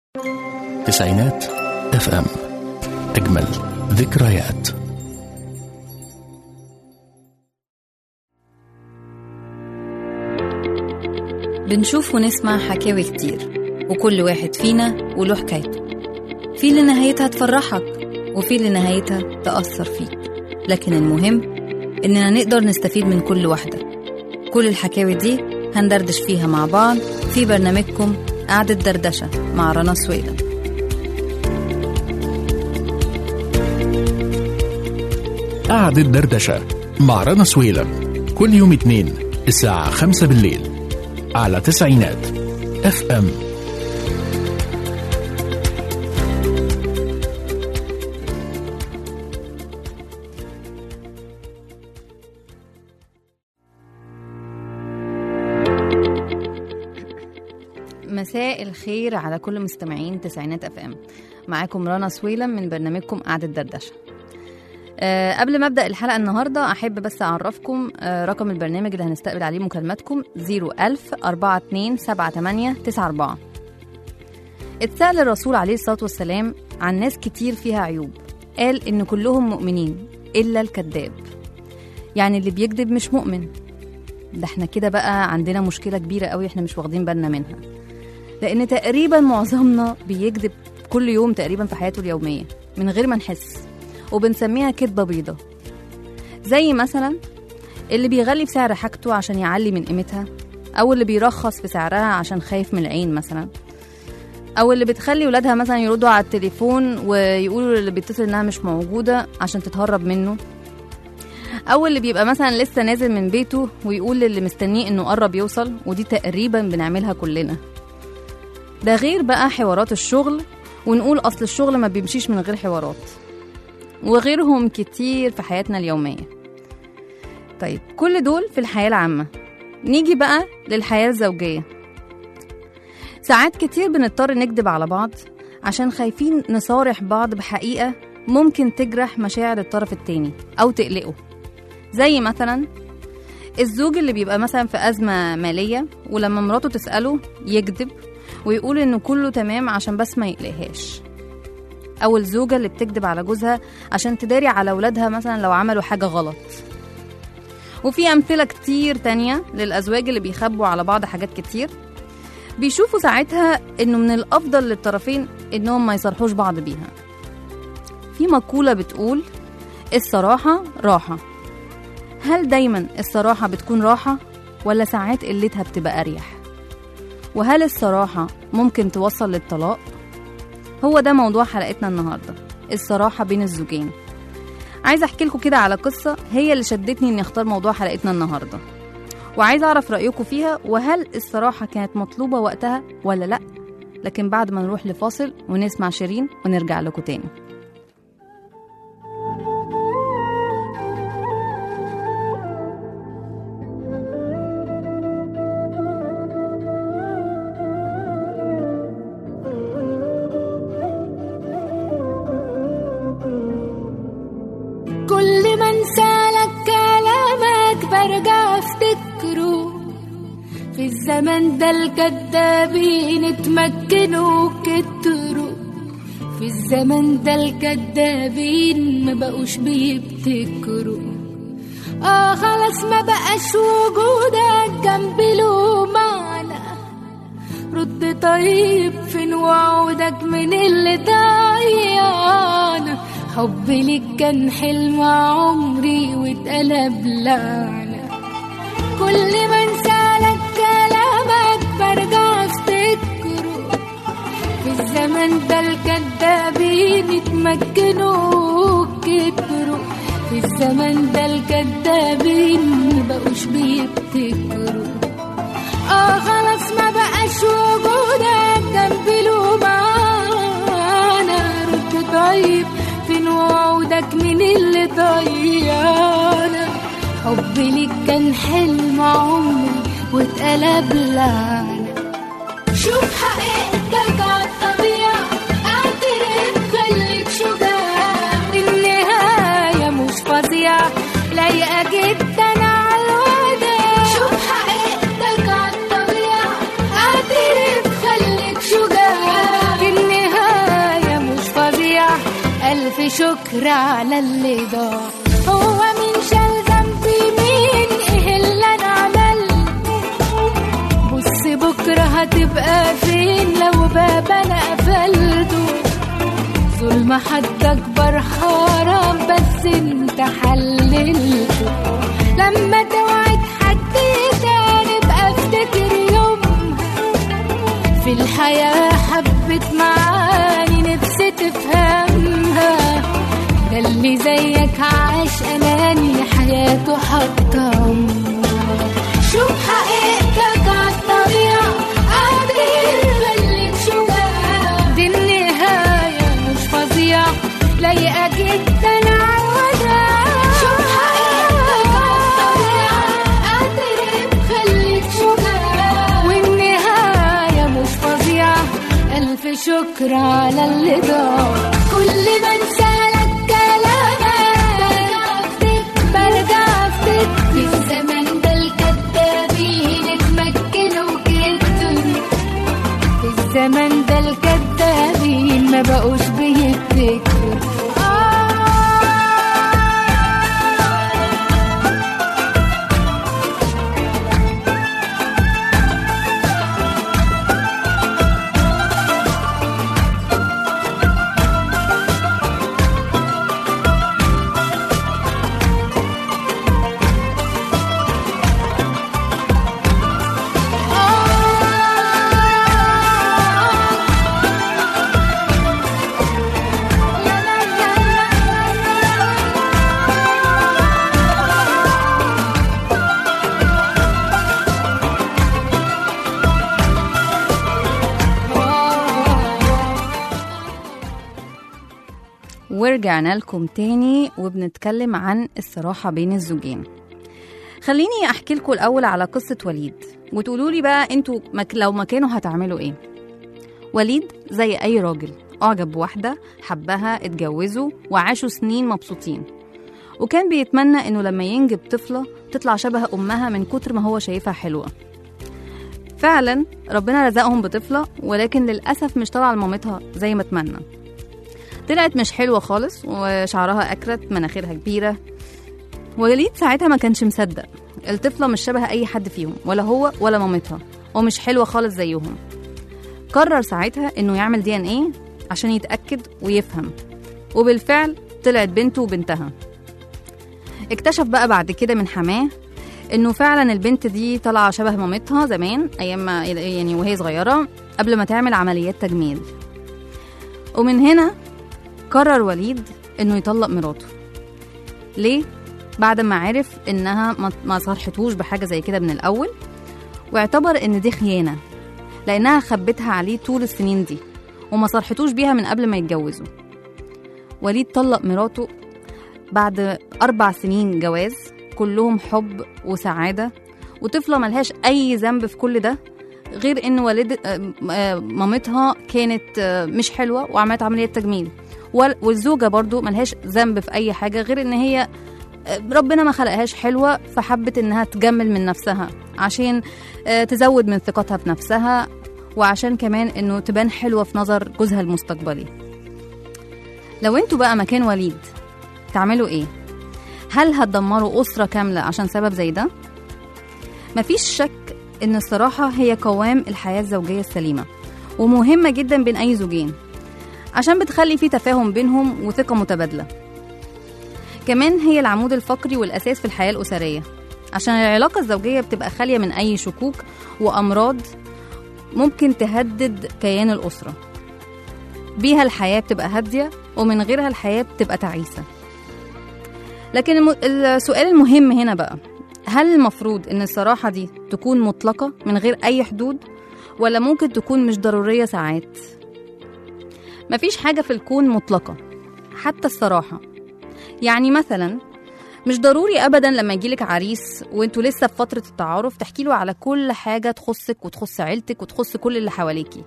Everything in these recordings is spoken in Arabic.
تسعينات FM. أجمل ذكريات. بنشوف ونسمع حكاوي كتير، وكل واحد فينا وله حكايته، في اللي نهايتها تفرحك وفي اللي نهايتها تأثر فيك، لكن المهم إننا نقدر نستفيد من كل واحدة. كل الحكاوي دي هندردش فيها مع بعض في برنامجكم قعدة دردشة مع رنا سويلم. قعدة دردشة مع رنا سويلم كل يوم اثنين الساعة 5 بالليل على تسعينات FM. مساء الخير على كل مستمعين تسعينات FM. معاكم رنا سويلم من برنامجكم قعدة دردشة. قبل ما أبدأ الحلقة النهاردة أحب بس أعرفكم رقم البرنامج اللي هنستقبل عليه مكالماتكم 01000-4278-94. اتسأل الرسول عليه الصلاة والسلام عن ناس كتير فيها عيوب، قال إن كلهم مؤمنين إلا الكذاب. يعني اللي بيكذب مش مؤمن. ده احنا كده بقى عندنا مشكلة كبيرة قوي احنا مش واخدين بالنا منها، لأن تقريبا معظمنا بيكذب كل يوم تقريبا في حياته اليومية من غير ما نحس، وبنسميها كدبة بيضة. زي مثلا اللي بيغلي في سعر حاجته عشان يعلي من قيمتها، أو اللي بيرخص في سعرها عشان خايف من العين مثلا، أو اللي بتخلي ولادها مثلا يردوا على التليفون ويقولوا اللي بيتصل إنها مش موجودة عشان تتهرب منه، أو اللي بيبقى مثلا لسه نازل من بيته ويقول للي مستنيه إنه قرب يوصل، ودي تقريبا بنعملها كلنا. ده غير بقى حوارات الشغل، ونقول أصل الشغل ما بيمشيش من غير حوارات، وغيرهم كتير في حياتنا اليومية. طيب كل دول في الحياة العامة. نيجي بقى للحياة الزوجية. ساعات كتير بنضطر نكذب على بعض عشان خايفين نصارح بعض بحقيقة ممكن تجرح مشاعر الطرف التاني أو تقلقه. زي مثلا الزوج اللي بيبقى مثلا في أزمة مالية، ولما مراته تسأله يكذب ويقول إنه كله تمام عشان بس ما يقلقهاش. أو الزوجة اللي بتكذب على جوزها عشان تداري على ولادها مثلا لو عملوا حاجة غلط. وفي أمثلة كتير تانية للأزواج اللي بيخبوا على بعض حاجات كتير، بيشوفوا ساعتها إنه من الأفضل للطرفين إنهم ما يصرحوش بعض بيها. في مقولة بتقول الصراحة راحة. هل دايما الصراحة بتكون راحة، ولا ساعات قلتها بتبقى أريح؟ وهل الصراحة ممكن توصل للطلاق؟ هو ده موضوع حلقتنا النهاردة، الصراحة بين الزوجين. عايزة أحكي لكم كده على قصة هي اللي شدتني إني أختار موضوع حلقتنا النهاردة، وعايزة أعرف رأيكم فيها، وهل الصراحة كانت مطلوبة وقتها ولا لأ. لكن بعد ما نروح لفاصل ونسمع شيرين ونرجع لكم تاني. كل ما انسالك كلامك برجع افتكره، في الزمن ده الكدابين اتمكنوا كتروا، في الزمن ده الكدابين ما بقوش بيبتكروا. خلاص ما بقاش وجودك جنبي له معنى، رد طيب فين وعودك من اللي ضيعنا. حبي ليك كان حلم عمري واتقلب لعنة. كل ما انسالك كلامك برجع افتكره، في الزمن ده الكدابين اتمكنوا كتروا، في الزمن ده الكدابين مبقوش بيبتكروا. خلاص ما بقاش وجودك جنبي له معنى، رد طيب فين وعودك من اللي ضيعنا. حبي ليك كان حلم عمري واتقلب لعنة. شوف حقيقتك عالطبيعة، اعترف خليك شجاع، النهاية مش فظيعة لايقة جدا عالوداع. شوف حقيقتك عالطبيعة، اعترف خليك شجاع، ألف شكر على اللي ضاع. هو مين شال ذنبي مين إيه اللي أنا عملته؟ بص بكرة هتبقى فين لو باب أنا قفلته؟ ظلم حد أكبر حرام بس انت حللته. لما توعد حد تاني بقى افتكر يومها في الحياة حبت معاني نفسي تفهمها. ده اللي زيك عاش أناني حياته حتى عمرها. شوف حقيقتك عالطبيعة قادر خليك شجاع. دي النهاية مش فظيعة لايقة جدا عالوداع. شوف حقيقتك عالطبيعة قادر خليك شجاع. والنهاية مش فظيعة ألف شكر على اللي ضاع. كل ما انسالك كلامك برجع افتكر في الزمن ده الكدابين اتمكنوا كتر. في الزمن ده الكدابين ما بقوش بيفتكروا. ورجعنا لكم تاني وبنتكلم عن الصراحة بين الزوجين. خليني أحكي لكم الأول على قصة وليد وتقولوا لي بقى أنتوا لو مكانه هتعملوا إيه. وليد زي أي راجل أعجب بواحدة حبها اتجوزوا وعاشوا سنين مبسوطين، وكان بيتمنى إنه لما ينجب طفلة تطلع شبه أمها من كتر ما هو شايفها حلوة. فعلا ربنا رزقهم بطفلة، ولكن للأسف مش طالعة لمامتها زي ما اتمنى. طلعت مش حلوة خالص وشعرها أكرت، مناخيرها كبيرة. وليد ساعتها ما كانش مصدق، الطفلة مش شبه أي حد فيهم، ولا هو ولا مامتها، ومش حلوة خالص زيهم. قرر ساعتها إنه يعمل DNA عشان يتأكد ويفهم، وبالفعل طلعت بنته وبنتها. اكتشف بقى بعد كده من حماه إنه فعلا البنت دي طالعة شبه مامتها زمان أيام ما يعني وهي صغيرة قبل ما تعمل عمليات تجميل. ومن هنا قرر وليد إنه يطلق مراته. ليه؟ بعد ما عرف إنها ما صرحتوش بحاجة زي كده من الأول، واعتبر إن دي خيانة لأنها خبتها عليه طول السنين دي وما صرحتوش بيها من قبل ما يتجوزوا. وليد طلق مراته بعد 4 سنين جواز كلهم حب وسعادة، وطفلة ملهاش أي ذنب في كل ده غير إن مامتها كانت مش حلوة وعملت عملية تجميل، والزوجة برضو ملهاش ذنب في أي حاجة غير إن هي ربنا ما خلقهاش حلوة فحبت إنها تجمل من نفسها عشان تزود من ثقتها في نفسها، وعشان كمان إنه تبان حلوة في نظر جوزها المستقبلي. لو انتوا بقى مكان وليد تعملوا ايه؟ هل هتدمروا أسرة كاملة عشان سبب زي ده؟ مفيش شك إن الصراحة هي قوام الحياة الزوجية السليمة، ومهمة جدا بين أي زوجين عشان بتخلي في تفاهم بينهم وثقة متبادلة. كمان هي العمود الفقري والأساس في الحياة الأسرية، عشان العلاقة الزوجية بتبقى خالية من أي شكوك وأمراض ممكن تهدد كيان الأسرة. بيها الحياة بتبقى هادية، ومن غيرها الحياة بتبقى تعيسة. لكن السؤال المهم هنا بقى، هل المفروض إن الصراحة دي تكون مطلقة من غير أي حدود، ولا ممكن تكون مش ضرورية ساعات؟ مفيش حاجة في الكون مطلقة، حتى الصراحة. يعني مثلا مش ضروري أبدا لما يجيلك عريس وانتوا لسه في فترة التعارف تحكي له على كل حاجة تخصك وتخص عيلتك وتخص كل اللي حواليكي.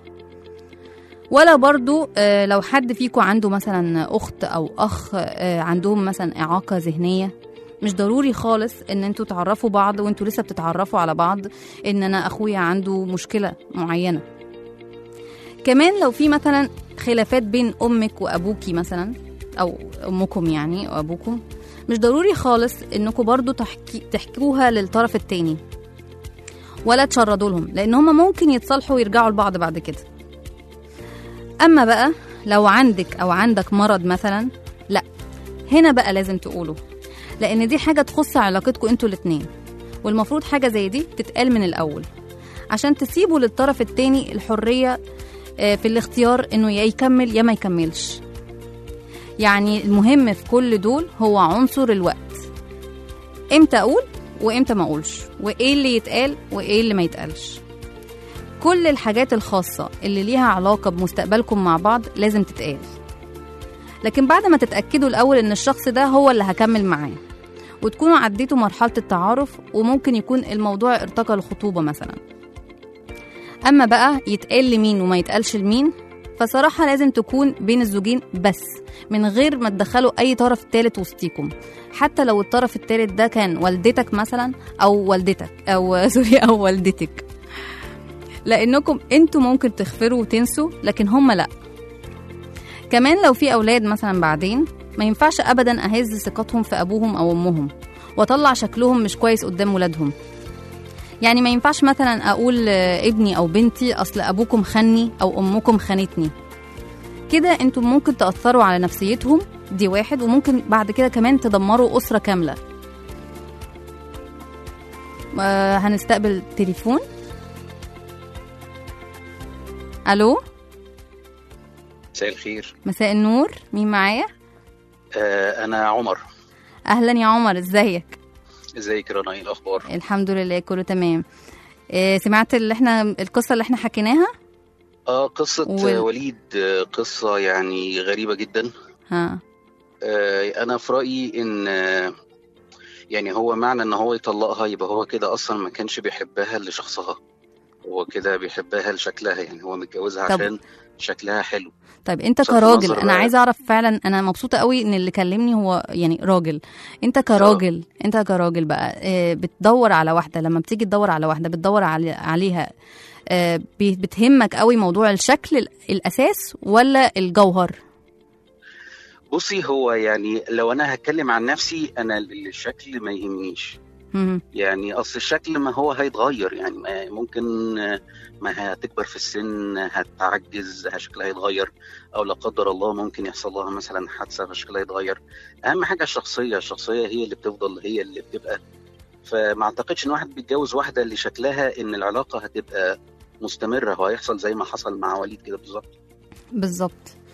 ولا برضو لو حد فيكو عنده مثلا أخت أو أخ عندهم مثلا إعاقة ذهنية، مش ضروري خالص ان انتوا تعرفوا بعض وانتوا لسه بتتعرفوا على بعض ان انا اخويا عنده مشكلة معينة. كمان لو في مثلا خلافات بين امك وابوكي مثلا، او امكم يعني او ابوكم، مش ضروري خالص انكم برضو تحكوها للطرف التاني ولا تشردوا لهم، لان هما ممكن يتصالحوا ويرجعوا لبعض بعد كده. اما بقى لو عندك او عندك مرض مثلا، لا، هنا بقى لازم تقوله، لان دي حاجه تخص علاقتكم انتوا الاتنين، والمفروض حاجه زي دي تتقال من الاول عشان تسيبوا للطرف التاني الحريه في الاختيار انه يا يكمل يا ما يكملش. يعني المهم في كل دول هو عنصر الوقت، امتى اقول وامتى ما اقولش، وايه اللي يتقال وايه اللي ما يتقالش. كل الحاجات الخاصة اللي ليها علاقة بمستقبلكم مع بعض لازم تتقال، لكن بعد ما تتأكدوا الأول إن الشخص ده هو اللي هكمل معاه، وتكونوا عديتوا مرحلة التعارف، وممكن يكون الموضوع ارتقى الخطوبة مثلا. أما بقى يتقال لمين وما يتقالش لمين، فصراحة لازم تكون بين الزوجين بس، من غير ما تدخلوا أي طرف تالت وسطيكم، حتى لو الطرف التالت ده كان والدتك مثلا أو والدتك أو سوري أو والدتك، لأنكم انتوا ممكن تغفروا وتنسوا لكن هم لأ. كمان لو في أولاد مثلا بعدين، ما ينفعش أبدا أهز ثقتهم في أبوهم أو أمهم وأطلع شكلهم مش كويس قدام ولادهم. يعني ما ينفعش مثلا أقول ابني أو بنتي أصل أبوكم خني أو أمكم خانتني، كده انتوا ممكن تأثروا على نفسيتهم، دي واحد، وممكن بعد كده كمان تدمروا أسرة كاملة. هنستقبل تليفون. الو، مساء الخير. مساء النور، مين معايا؟ انا عمر. اهلا يا عمر، ازيك؟ ازيك رنا، ايه الاخبار؟ الحمد لله كله تمام. سمعت القصه اللي احنا حكيناها؟ قصه وليد. قصه يعني غريبه جدا. ها. انا في رايي ان يعني هو معنى ان هو يطلقها يبقى هو كده اصلا ما كانش بيحبها لشخصها، هو كده بيحبها لشكلها، يعني هو متجوزها عشان شكلها حلو. طيب انت كراجل، انا عايزه اعرف فعلا، انا مبسوطه قوي ان اللي كلمني هو يعني راجل. انت كراجل بقى بتدور على واحده، لما بتيجي تدور على واحده بتدور عليها بتهمك قوي موضوع الشكل الاساس ولا الجوهر؟ بصي، هو يعني لو انا هتكلم عن نفسي، انا الشكل ما يهمنيش. يعني اصل الشكل ما هو هيتغير، يعني ممكن ما هتكبر في السن هتعجز شكلها هيتغير، او لا قدر الله ممكن يحصل لها مثلا حادثه فشكلها يتغير. اهم حاجه الشخصيه هي اللي بتفضل، هي اللي بتبقى. فما اعتقدش ان واحد بيتجوز واحده اللي شكلها ان العلاقه هتبقى مستمره، وهيحصل زي ما حصل مع وليد كده بالظبط.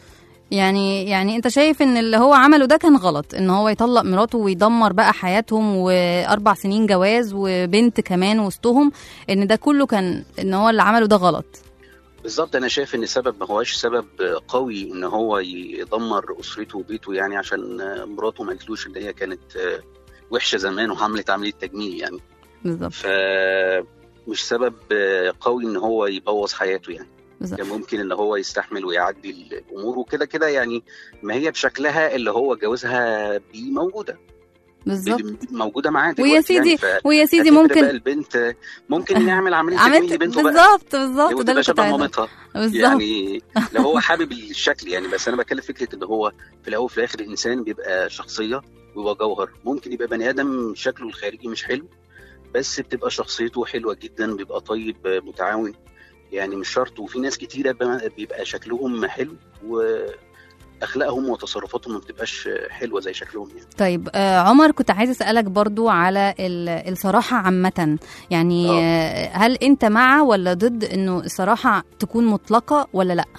يعني انت شايف ان اللي هو عمله ده كان غلط، ان هو يطلق مراته ويدمر بقى حياتهم و4 سنين جواز وبنت كمان وسطهم، ان ده كله كان ان هو اللي عمله ده غلط؟ بالظبط. انا شايف ان السبب ما هواش سبب قوي ان هو يدمر اسرته وبيته، يعني عشان مراته ما قالتلوش ان هي كانت وحشه زمان وعملت عمليه تجميل يعني. بالظبط. فمش سبب قوي ان هو يبوظ حياته يعني. بالظبط. ممكن ان هو يستحمل ويعدي الامور وكده كده، يعني ما هي بشكلها اللي هو جوزها بيه موجوده. بالظبط. موجوده معاه دلوقتي. ويا سيدي يعني ممكن البنت ممكن يعمل عمليه تجميل لبنته بقى. بالظبط ده اللي شبه مامتها يعني لو هو حابب الشكل يعني. بس انا بتكلم فكره ان هو في الاول وفي الاخر الانسان بيبقى شخصيه ويبقى جوهر. ممكن يبقى بني ادم شكله الخارجي مش حلو، بس بتبقى شخصيته حلوه جدا، بيبقى طيب متعاون، يعني مش شرط. وفي ناس كتيره بيبقى شكلهم حلو واخلاقهم وتصرفاتهم ما بتبقاش حلوه زي شكلهم يعني. طيب عمر، كنت عايزه اسالك برضو على الصراحه عامه، يعني هل انت مع ولا ضد انه الصراحه تكون مطلقه ولا لا؟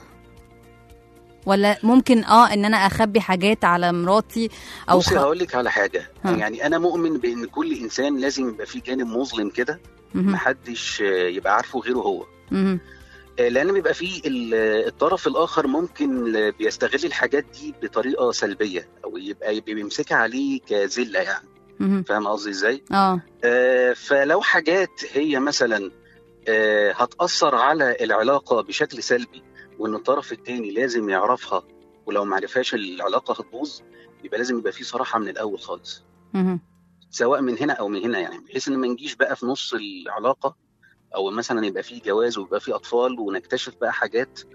ولا ممكن ان انا اخبي حاجات على مراتي او بصي هقول لك على حاجه. يعني انا مؤمن بان كل انسان لازم يبقى فيه جانب مظلم كده، محدش يبقى عارفه غيره هو. لان بيبقى فيه الطرف الاخر ممكن بيستغل الحاجات دي بطريقه سلبيه، او يبقى بيمسكها عليه كذله يعني. فاهم قصدي ازاي؟ فلو حاجات هي مثلا هتاثر على العلاقه بشكل سلبي، وان الطرف الثاني لازم يعرفها، ولو ما عرفهاش العلاقه هتبوظ، يبقى لازم يبقى فيه صراحه من الاول خالص، سواء من هنا او من هنا، يعني بحيث ان ما نجيش بقى في نص العلاقه، او مثلا يبقى فيه جواز ويبقى فيه اطفال ونكتشف بقى حاجات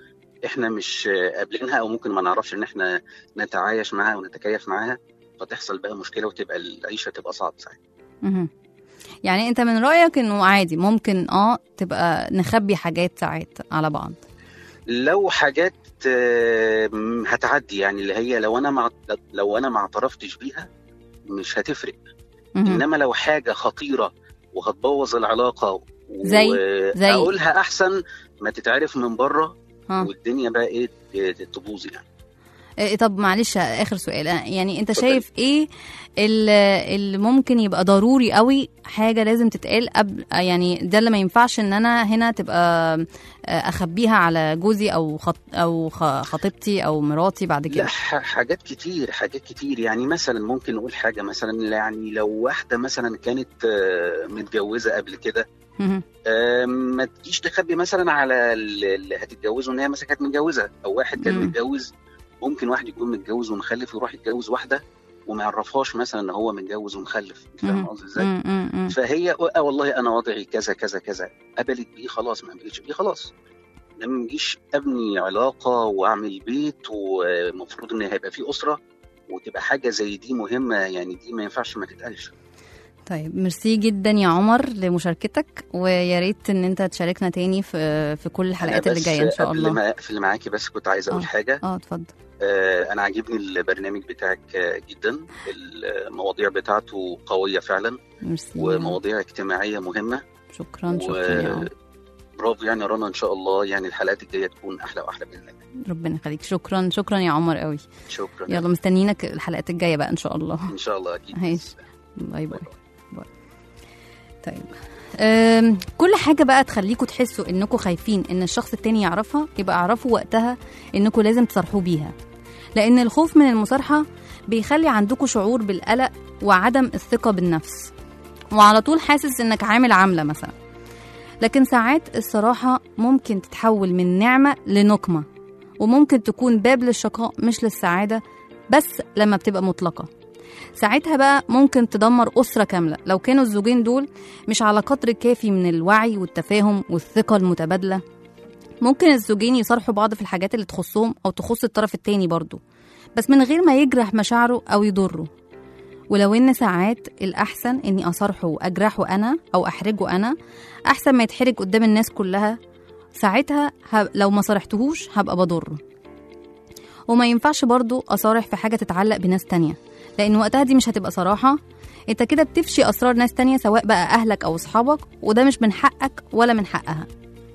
احنا مش قابلينها او ممكن ما نعرفش ان احنا نتعايش معاها ونتكيف معاها، فتحصل بقى مشكله وتبقى العيشه تبقى صعبه ساعتها. يعني انت من رايك انه عادي ممكن تبقى نخبي حاجات ساعات على بعض؟ لو حاجات هتعدي، يعني اللي هي لو انا ما اعترفتش بيها مش هتفرق. انما لو حاجه خطيره وهتبوظ العلاقه زي اقولها احسن ما تتعرف من بره والدنيا بقى ايه تبوظ يعني. طب معلش اخر سؤال، يعني انت شايف ايه اللي ممكن يبقى ضروري قوي، حاجه لازم تتقال قبل، يعني ده اللي ما ينفعش ان انا هنا تبقى اخبيها على جوزي او خطيبتي او مراتي بعد كده؟ لا، حاجات كتير يعني. مثلا ممكن نقول حاجه مثلا، يعني لو واحده مثلا كانت متجوزه قبل كده، ما تجيش تخبي مثلا على اللي هتتجوزه ان هي مثلا كانت متجوزه، او واحد كان متجوز. ممكن واحد يكون متجوز ومخلف ويروح يتجوز واحده وما يعرفهاش مثلا ان هو متجوز ومخلف. فاهم قصدي ازاي؟ فهي والله انا وضعي كذا كذا كذا، قبلت بيه خلاص، ما قبلتش بيه خلاص. لما نجيش ابني علاقه واعمل بيت ومفروض ان هيبقى فيه اسره وتبقى حاجه زي دي مهمه، يعني دي ما ينفعش ما تتقالش. طيب ميرسي جدا يا عمر لمشاركتك، ويا ريت ان انت تشاركنا تاني في كل الحلقات اللي جايه ان شاء الله. قبل ما اقفل معاكي بس كنت عايز اقول حاجه. اتفضل. انا عاجبني البرنامج بتاعك جدا، المواضيع بتاعته قويه فعلا. ميرسي. ومواضيع اجتماعيه مهمه. شكرا يا برافو يعني رنا، ان شاء الله يعني الحلقات الجايه تكون احلى واحلى باذن الله. ربنا يخليك. شكرا يا عمر قوي. شكرا. يلا مستنيينك الحلقات الجايه بقى ان شاء الله. ان شاء الله اكيد. ماشي. باي. طيب كل حاجة بقى تخليكوا تحسوا انكوا خايفين ان الشخص التاني يعرفها، يبقى اعرفوا وقتها انكوا لازم تصارحوا بيها، لان الخوف من المصارحة بيخلي عندكوا شعور بالقلق وعدم الثقة بالنفس، وعلى طول حاسس انك عامل عاملة مثلا. لكن ساعات الصراحة ممكن تتحول من نعمة لنقمة، وممكن تكون باب للشقاء مش للسعادة، بس لما بتبقى مطلقة. ساعتها بقى ممكن تدمر أسرة كاملة لو كانوا الزوجين دول مش على قدر كافي من الوعي والتفاهم والثقة المتبادلة. ممكن الزوجين يصارحوا بعض في الحاجات اللي تخصهم أو تخص الطرف التاني برضو، بس من غير ما يجرح مشاعره أو يضره. ولو إن ساعات الأحسن إني أصارحه وأجرحه أنا أو أحرجه أنا أحسن ما يتحرج قدام الناس كلها، ساعتها لو ما صارحتهوش هبقى بضره. وما ينفعش برضو أصارح في حاجة تتعلق بناس تانية، لأن وقتها دي مش هتبقى صراحة، انت كده بتفشي أسرار ناس تانية سواء بقى أهلك أو أصحابك، وده مش من حقك ولا من حقها.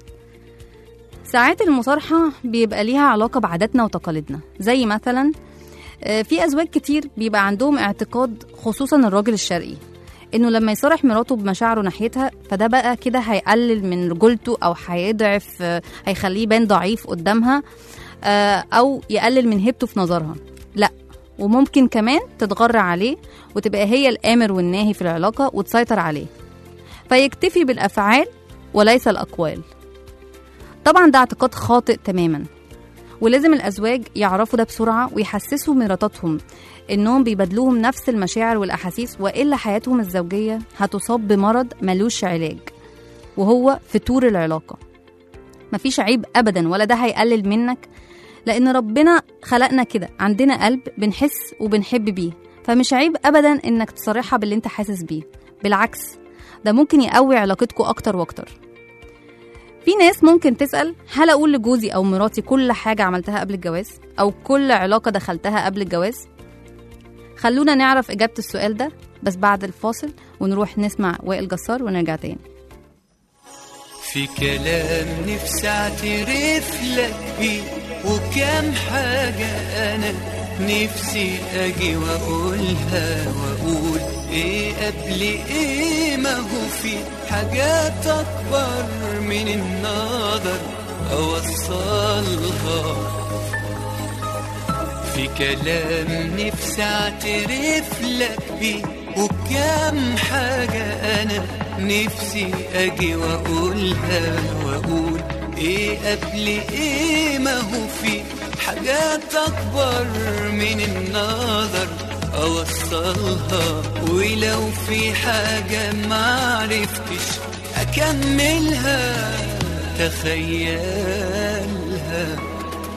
ساعات المصارحة بيبقى ليها علاقة بعاداتنا وتقاليدنا، زي مثلا في أزواج كتير بيبقى عندهم اعتقاد، خصوصا الراجل الشرقي، إنه لما يصارح مراته بمشاعره ناحيتها فده بقى كده هيقلل من رجولته أو هيضعف، هيخليه يبان ضعيف قدامها، أو يقلل من هيبته في نظرها. لا، وممكن كمان تتغر عليه وتبقى هي الآمر والناهي في العلاقة وتسيطر عليه، فيكتفي بالأفعال وليس الأقوال. طبعا ده اعتقاد خاطئ تماما، ولازم الأزواج يعرفوا ده بسرعة ويحسسوا مراتاتهم إنهم بيبادلوهم نفس المشاعر والأحاسيس، وإلا حياتهم الزوجية هتصاب بمرض ملوش علاج، وهو فتور العلاقة. مفيش عيب أبدا، ولا ده هيقلل منك، لأن ربنا خلقنا كده، عندنا قلب بنحس وبنحب بيه، فمش عيب أبدا إنك تصارحها باللي انت حاسس بيه. بالعكس، ده ممكن يقوي علاقتكم أكتر وأكتر. في ناس ممكن تسأل، هل أقول لجوزي أو مراتي كل حاجة عملتها قبل الجواز، أو كل علاقة دخلتها قبل الجواز؟ خلونا نعرف إجابة السؤال ده بس بعد الفاصل، ونروح نسمع وائل جسار ونرجع تاني. في كلام نفسي اعترف لك بيه، وكام حاجة أنا نفسي أجي وأقولها، وأقول إيه قبل إيه، ما هو في حاجات أكبر من النظر أوصلها. في كلام نفسي اعترف لك بيه، وكام حاجة أنا نفسي أجي وأقولها، وأقول إيه قبل إيه، ما هو في حاجات أكبر من النظر أوصلها. ولو في حاجة معرفتش أكملها تخيلها،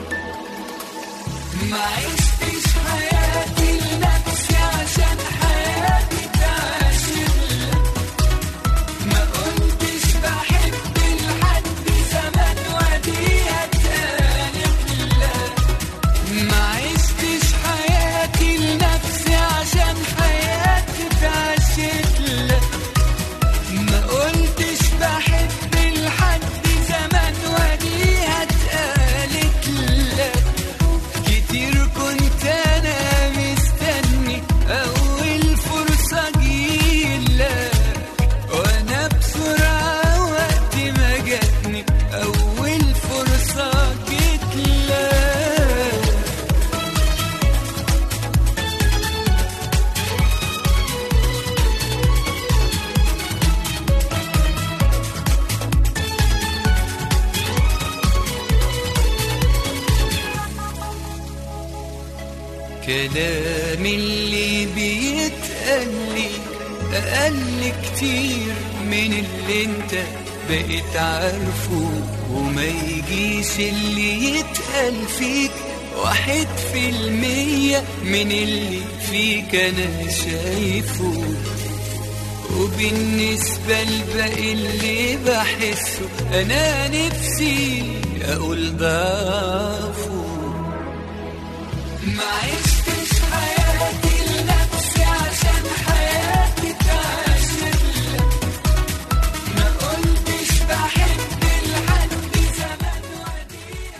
ما عشتش حياتي لنفسي عشان حياتي تعاشرلك، ما قلتش بحب لحد زمان وديها اتقالتلك، ما عشتش حياتي لنفسي عشان حياتي تعاشرلك، ما قلتش بحب لحد زمان وديها اتقالتلك. كتير كنت انا مستني اول فرصة جيلك، وانا بسرعة وقت ما جاتني اول فرصة جيتلك. كلام اللي بيتقال لي أقل كتير من اللي انت بقيت عارفه، وما يجيش اللي يتقال فيك 1% من اللي فيك أنا شايفه. وبالنسبة لباقي اللي بحسه أنا نفسي أقول ضعفه. ما عشتش حياتي لنفسي عشان حياتي تعاشرلك، ما قلتش بحب لحد زمان وديها.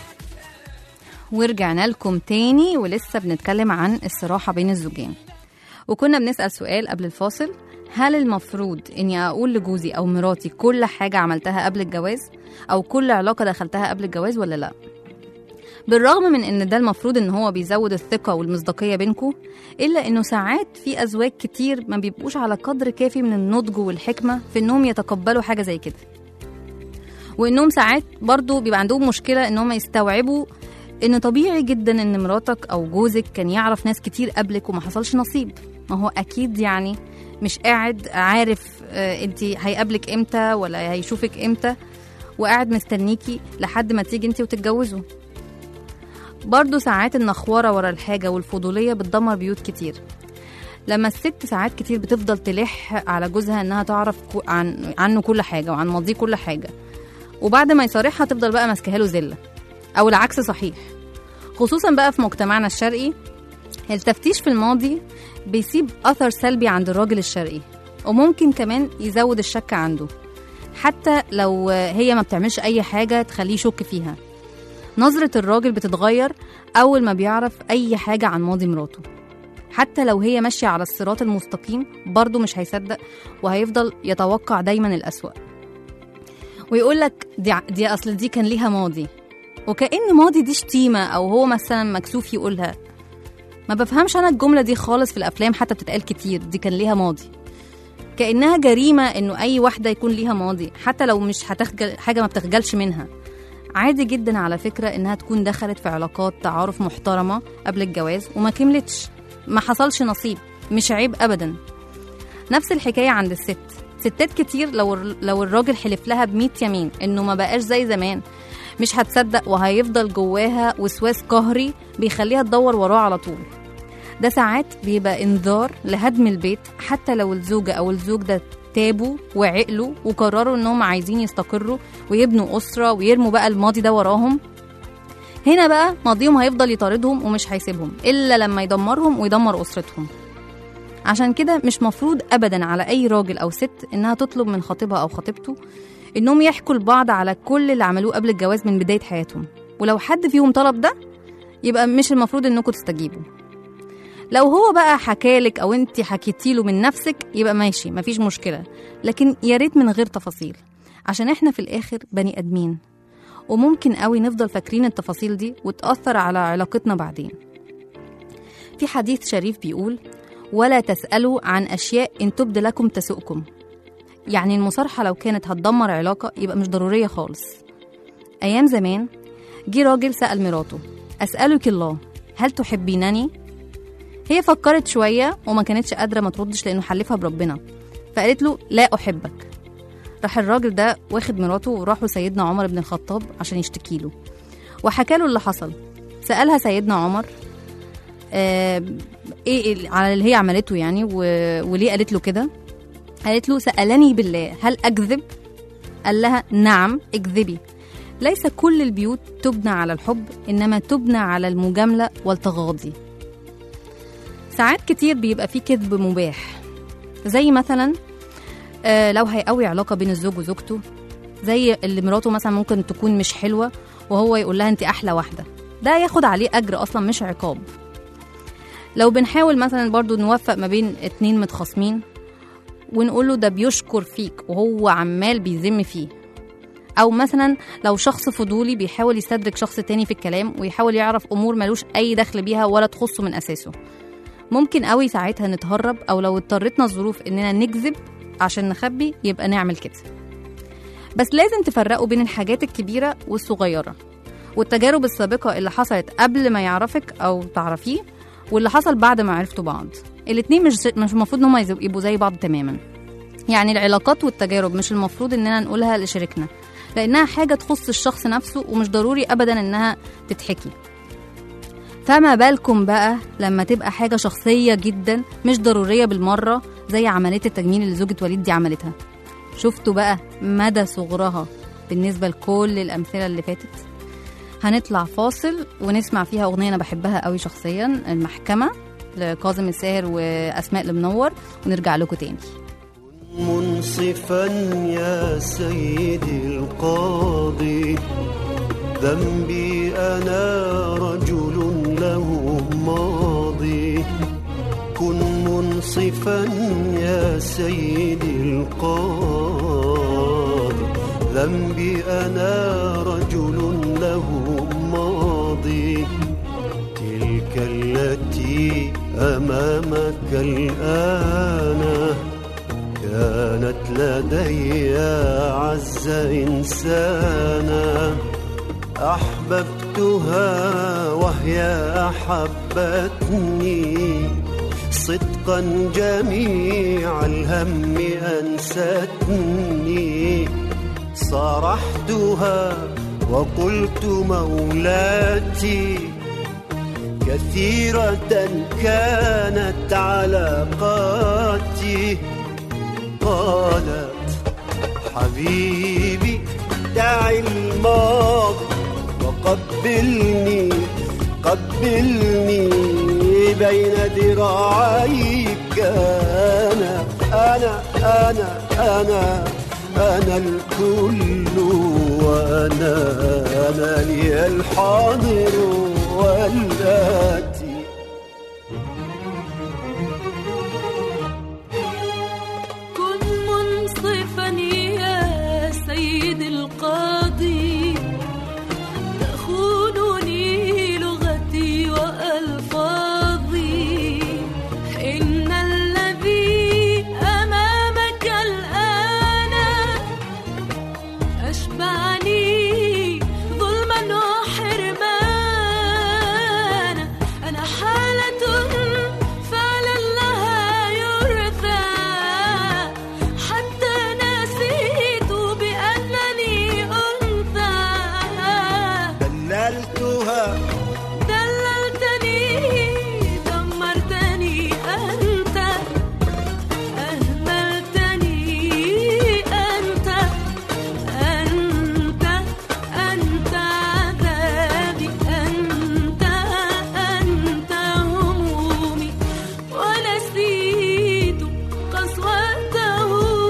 ورجعنا لكم تاني ولسه بنتكلم عن الصراحة بين الزوجين، وكنا بنسأل سؤال قبل الفاصل: هل المفروض اني اقول لجوزي او مراتي كل حاجة عملتها قبل الجواز او كل علاقة دخلتها قبل الجواز ولا لا؟ بالرغم من ان ده المفروض ان هو بيزود الثقة والمصداقية بينكم، الا انه ساعات في ازواج كتير ما بيبقوش على قدر كافي من النضج والحكمة في انهم يتقبلوا حاجة زي كده، وانهم ساعات برضو بيبقى عندهم مشكلة انهم يستوعبوا ان طبيعي جدا ان مراتك او جوزك كان يعرف ناس كتير قبلك وما حصلش نصيب. ما هو اكيد يعني مش قاعد عارف انت هيقابلك امتى ولا هيشوفك امتى، وقاعد مستنيكي لحد ما تيجي انت وتتجوزوا. برضو ساعات النخورة ورا الحاجة والفضولية بتدمر بيوت كتير. لما الست ساعات كتير بتفضل تلح على جوزها انها تعرف عنه كل حاجة وعن ماضيه كل حاجة، وبعد ما يصارحها تفضل بقى ماسكها له زلة، او العكس صحيح. خصوصا بقى في مجتمعنا الشرقي، التفتيش في الماضي بيسيب أثر سلبي عند الراجل الشرقي، وممكن كمان يزود الشك عنده حتى لو هي ما بتعملش أي حاجة تخليه يشك فيها. نظرة الراجل بتتغير أول ما بيعرف أي حاجة عن ماضي مراته، حتى لو هي ماشية على الصراط المستقيم برضه مش هيصدق، وهيفضل يتوقع دايما الأسوأ، ويقولك دي أصل دي كان ليها ماضي، وكأن ماضي دي شتيمة أو هو مثلا مكسوف يقولها. ما بفهمش أنا الجملة دي خالص، في الأفلام حتى بتتقال كتير، دي كان ليها ماضي، كأنها جريمة إنه أي واحدة يكون ليها ماضي، حتى لو مش هتخجل حاجة ما بتخجلش منها. عادي جدا على فكرة إنها تكون دخلت في علاقات تعارف محترمة قبل الجواز وما كملتش، ما حصلش نصيب، مش عيب أبدا. نفس الحكاية عند الست. ستات كتير لو الراجل حلف لها ب100 يمين إنه ما بقاش زي زمان مش هتصدق، وهيفضل جواها وسواس قهري بيخليها تدور وراه على طول. ده ساعات بيبقى انذار لهدم البيت، حتى لو الزوجة أو الزوج ده تابوا وعقلوا وقرروا إنهم عايزين يستقروا ويبنوا أسرة ويرموا بقى الماضي ده وراهم. هنا بقى ماضيهم هيفضل يطاردهم ومش هيسيبهم إلا لما يدمرهم ويدمر أسرتهم. عشان كده مش مفروض أبدا على أي راجل أو ست إنها تطلب من خطيبها أو خطيبته إنهم يحكوا لبعض على كل اللي عملوه قبل الجواز من بداية حياتهم، ولو حد فيهم طلب ده يبقى مش المفروض إنكم تستجيبوا. لو هو بقى حكالك أو أنت حكيتيله من نفسك يبقى ماشي، مفيش مشكلة، لكن ياريت من غير تفاصيل، عشان إحنا في الآخر بني أدمين، وممكن قوي نفضل فاكرين التفاصيل دي وتأثر على علاقتنا بعدين. في حديث شريف بيقول: ولا تسألوا عن أشياء إن تبد لكم تسؤكم. يعني المصارحة لو كانت هتدمر علاقة يبقى مش ضرورية خالص. أيام زمان جه راجل سأل مراته: أسألك الله هل تحبينني؟ هي فكرت شوية وما كانتش قادرة ما تردش لأنه حلفها بربنا، فقالت له: لا أحبك. راح الراجل ده واخد مراته وراحوا سيدنا عمر بن الخطاب عشان يشتكي له، وحكى له اللي حصل. سألها سيدنا عمر ايه على اللي هي عملته يعني، وليه قالت له كده. قالت له سألني بالله هل أكذب؟ قال لها نعم اكذبي، ليس كل البيوت تبنى على الحب، إنما تبنى على المجاملة والتغاضي. ساعات كتير بيبقى فيه كذب مباح، زي مثلا لو هيقوي علاقة بين الزوج وزوجته، زي اللي مراته مثلا ممكن تكون مش حلوة وهو يقول لها انت أحلى واحدة، ده ياخد عليه أجر أصلا مش عقاب. لو بنحاول مثلا برضو نوفق ما بين 2 متخاصمين ونقول له ده بيشكر فيك وهو عمال بيذم فيه، أو مثلا لو شخص فضولي بيحاول يستدرك شخص تاني في الكلام ويحاول يعرف أمور ملوش أي دخل بيها ولا تخصه من أساسه، ممكن قوي ساعتها نتهرب، أو لو اضطرتنا الظروف إننا نكذب عشان نخبي يبقى نعمل كده. بس لازم تفرقوا بين الحاجات الكبيرة والصغيرة، والتجارب السابقة اللي حصلت قبل ما يعرفك أو تعرفيه واللي حصل بعد ما عرفتوا بعض. الاتنين مش المفروض إنهم يبقوا زي بعض تماما. يعني العلاقات والتجارب مش المفروض إننا نقولها لشريكنا، لأنها حاجة تخص الشخص نفسه ومش ضروري أبدا إنها تتحكي. فما بالكم بقى لما تبقى حاجة شخصية جدا مش ضرورية بالمرة، زي عملية التجميل اللي زوجة وليد دي عملتها. شفتوا بقى مدى صغرها بالنسبة لكل الأمثلة اللي فاتت؟ هنطلع فاصل ونسمع فيها أغنية أنا بحبها قوي شخصيا، المحكمة لكاظم الساهر وأسماء المنور، ونرجع لكم تاني. منصفا يا سيدي القاضي، ذنبي أنا رجل له ماضي. كن منصفا يا سيدي القاضي، ذنبي أنا رجل له ماضي. تلك التي أمامك الآن كانت لدي أعز إنسانا، أحببتها وهي أحبتني، صدقا جميع الهم أنستني. صرحتها وقلت مولاتي، كثيرة كانت علاقاتي. قالت حبيبي دع الماضي وقبلني، قبلني بين ذراعيك. أنا الكل، وأنا لي الحاضر والآتي. كن منصفا يا سيد القاضي، تخونني لغتي وألفاظي. إن الذي أمامك الآن أشبعني ظلما وحرمانا. أنا حالة فعلا لها يرثى، حتى نسيت بأنني أنثى. دللتها دللتني، دمرتني أنت، أهملتني أنت. أنت عذابي، أنت همومي، ونسيت قسوته.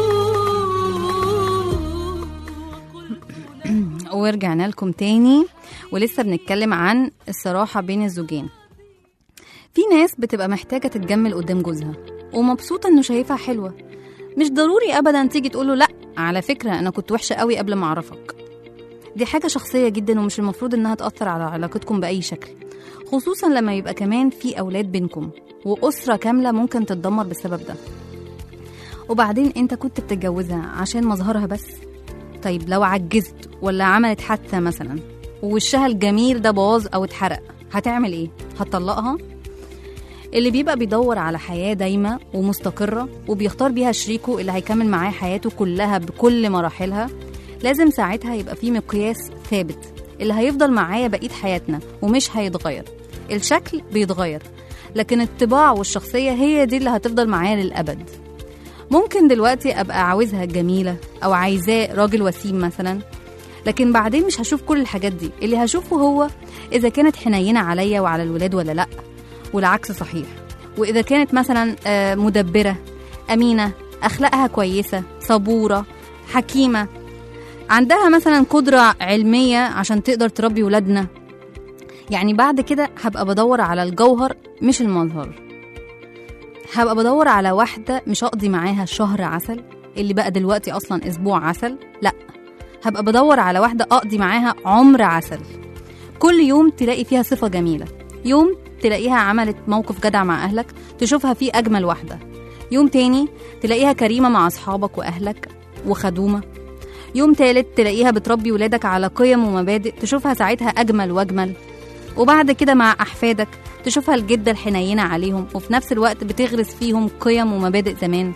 ورجعنا لكم تاني ولسه بنتكلم عن الصراحة بين الزوجين. في ناس بتبقى محتاجة تتجمل قدام جوزها ومبسوطة انه شايفها حلوة، مش ضروري ابدا تيجي تقوله لا على فكرة انا كنت وحشة قوي قبل ما اعرفك. دي حاجة شخصية جدا ومش المفروض انها تأثر على علاقتكم بأي شكل، خصوصا لما يبقى كمان في اولاد بينكم وأسرة كاملة ممكن تتدمر بسبب ده. وبعدين انت كنت بتتجوزها عشان مظهرها بس؟ طيب لو عجزت ولا عملت حادثة مثلا ووشها الجميل ده باظ او اتحرق، هتعمل ايه؟ هتطلقها؟ اللي بيبقى بيدور على حياة دايمة ومستقرة وبيختار بيها شريكه اللي هيكمل معاه حياته كلها بكل مراحلها، لازم ساعتها يبقى في مقياس ثابت اللي هيفضل معايا بقية حياتنا ومش هيتغير. الشكل بيتغير لكن الطباع والشخصية هي دي اللي هتفضل معايا للأبد. ممكن دلوقتي أبقى عاوزها جميلة أو عايزاه راجل وسيم مثلا، لكن بعدين مش هشوف كل الحاجات دي. اللي هشوفه هو إذا كانت حنينة عليا وعلى الولاد ولا لأ، والعكس صحيح. وإذا كانت مثلا مدبرة، أمينة، أخلاقها كويسة، صبورة، حكيمة، عندها مثلا قدرة علمية عشان تقدر تربي ولادنا. يعني بعد كده هبقى بدور على الجوهر مش المظهر. هبقى بدور على واحدة مش هقضي معاها شهر عسل اللي بقى دلوقتي أصلا أسبوع عسل، لأ، هبقى بدور على واحدة أقضي معاها عمر عسل. كل يوم تلاقي فيها صفة جميلة، يوم تلاقيها عملت موقف جدع مع أهلك تشوفها فيه أجمل واحدة، يوم تاني تلاقيها كريمة مع أصحابك وأهلك وخدومة، يوم تالت تلاقيها بتربي ولادك على قيم ومبادئ تشوفها ساعتها أجمل وأجمل، وبعد كده مع أحفادك تشوفها الجدة الحنينة عليهم وفي نفس الوقت بتغرس فيهم قيم ومبادئ زمان.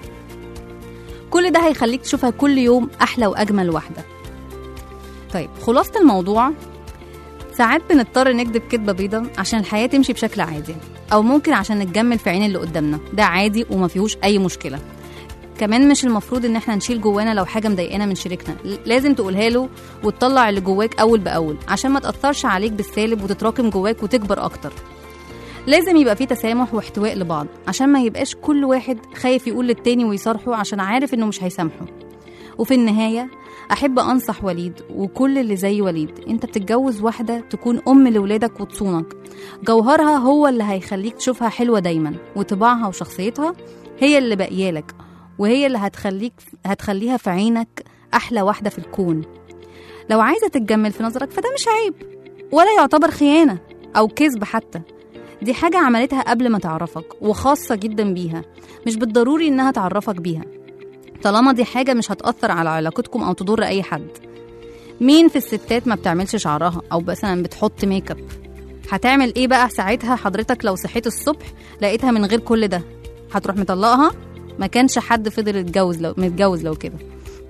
كل ده هيخليك تشوفها كل يوم أحلى وأجمل واحدة. طيب خلاصة الموضوع، ساعات بنضطر نكذب كدبة بيضة عشان الحياة تمشي بشكل عادي، أو ممكن عشان نتجمل في عين اللي قدامنا، ده عادي وما فيهوش أي مشكلة. كمان مش المفروض ان احنا نشيل جوانا لو حاجة مضايقانا من شريكنا، لازم تقولها له وتطلع اللي جواك أول بأول عشان ما تأثرش عليك بالسالب وتتراكم جواك وتكبر أكتر. لازم يبقى فيه تسامح واحتواء لبعض عشان ما يبقاش كل واحد خايف يقول للتاني ويصارحه عشان عارف انه مش هيسامحه. وفي النهاية أحب أنصح وليد وكل اللي زي وليد، انت بتتجوز واحدة تكون أم لولادك وتصونك، جوهرها هو اللي هيخليك تشوفها حلوة دايما، وطباعها وشخصيتها هي اللي باقيالك، وهي اللي هتخليها في عينك أحلى واحدة في الكون. لو عايزة تتجمل في نظرك فده مش عيب ولا يعتبر خيانة أو كذب حتى، دي حاجة عملتها قبل ما تعرفك وخاصة جدا بيها، مش بالضروري إنها تعرفك بيها طالما دي حاجة مش هتأثر على علاقتكم أو تضر أي حد. مين في الستات ما بتعملش شعرها أو مثلا بتحط ميك اب؟ هتعمل إيه بقى ساعتها حضرتك لو صحيت الصبح لقيتها من غير كل ده؟ هتروح مطلقها؟ ما كانش حد فضل متجوز لو كده.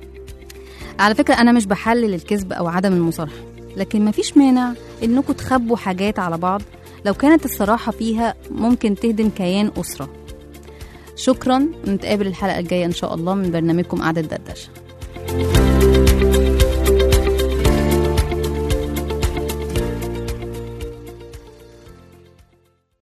على فكرة أنا مش بحلل الكذب أو عدم المصارحة، لكن مفيش مانع إنكم تخبوا حاجات على بعض لو كانت الصراحة فيها ممكن تهدم كيان أسرة. شكرا، نتقابل الحلقة الجاية إن شاء الله من برنامجكم قعدة دردشة.